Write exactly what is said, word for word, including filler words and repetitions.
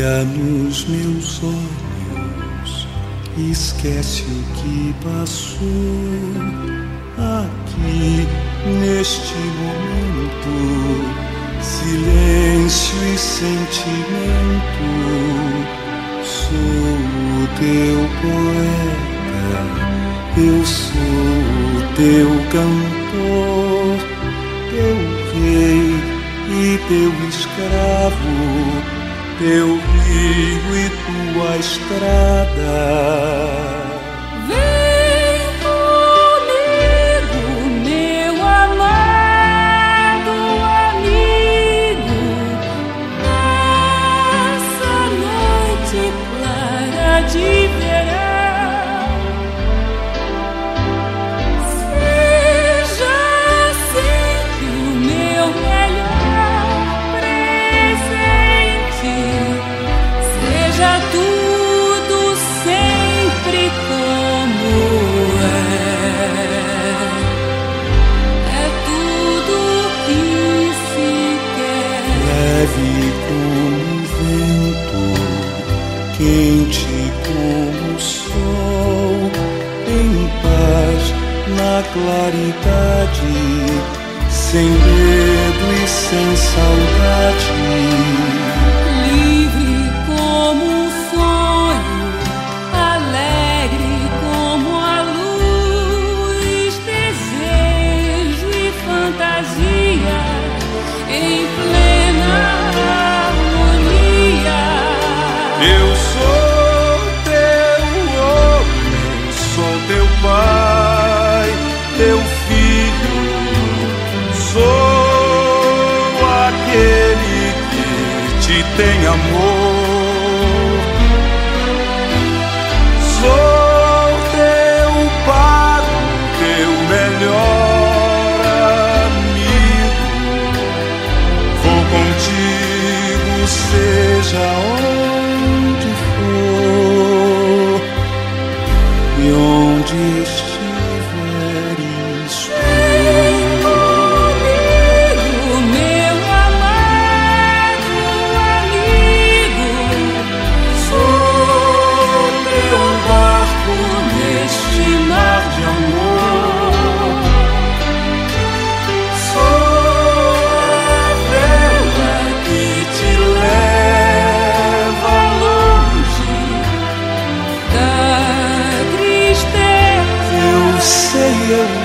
Olha nos meus olhos, esquece o que passou. Aqui, neste momento, silêncio e sentimento. Sou o teu poeta, eu sou o teu cantor, teu rei e teu escravo, teu rio e tua estrada. Como o vento, quente como o sol, em paz na claridade, sem medo e sem saudade. Livre como um sonho, alegre como a luz, desejo e fantasia em plena. Eu sou teu homem, sou teu pai, teu filho, sou aquele que te tem amor. Sou teu pago, teu melhor amigo. Vou contigo, seja onde e onde estiveres. Vem comigo, meu amado amigo. Sou teu barco neste mar de amor. Sou a vela que te leva longe da tristeza. Eu sei, eu